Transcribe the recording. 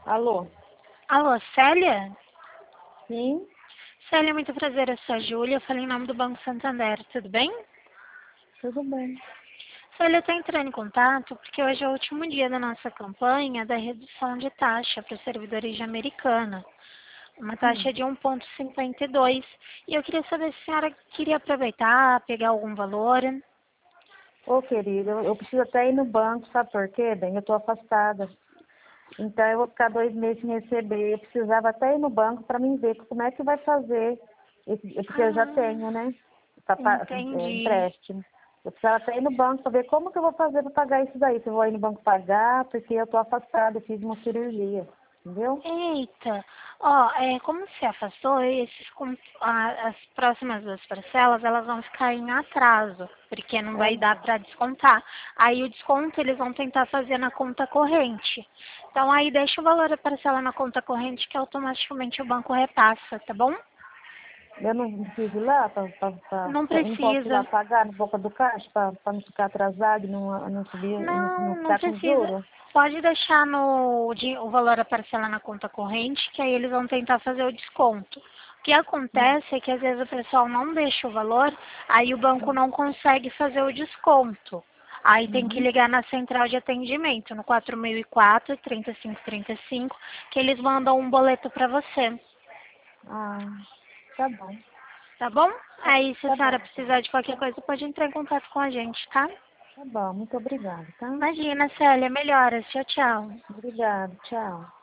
Alô? Alô, Célia? Sim, Célia, muito prazer, eu sou a Júlia, eu falei em nome do Banco Santander, tudo bem? tudo bem. Célia, eu estou entrando em contato porque hoje é o último dia da nossa campanha da redução de taxa para os servidores de Americana. Uma taxa de 1,52. E dois. E eu queria saber se a senhora queria aproveitar, pegar algum valor. Ô, querida, eu preciso até ir no banco, sabe por quê? Bem, eu estou afastada. Então, eu vou ficar 2 meses sem receber. Eu precisava até ir no banco para mim ver como é que vai fazer. Porque eu já Ah, tenho, né? entendi. Empréstimo. Eu precisava até ir no banco para ver como que eu vou fazer para pagar isso daí. Se eu vou ir no banco pagar, porque eu estou afastada, eu fiz uma cirurgia. Entendeu? Eita, ó, como se afastou, as próximas duas parcelas, elas vão ficar em atraso, porque não vai dar Aham. para descontar. Aí o desconto eles vão tentar fazer na conta corrente. Então aí deixa o valor da parcela na conta corrente que automaticamente o banco repassa, tá bom? Eu não preciso ir lá, Não eu não posso ir lá precisa. pagar no boca do caixa para não ficar atrasado e não subir, não Não, não ficar com precisa. juros. Pode deixar o valor da parcela na conta corrente, que aí eles vão tentar fazer o desconto. O que acontece é que às vezes o pessoal não deixa o valor, aí o banco não consegue fazer o desconto. Aí tem que Uhum. ligar na central de atendimento, no 4004 3535, que eles mandam um boleto para você, Ah, tá bom. tá bom? Tá, Aí se a tá senhora bom. precisar de qualquer coisa, pode entrar em contato com a gente, tá? Tá bom, muito obrigada, tá? Imagina, Célia, melhoras. Tchau, tchau. Obrigada, tchau.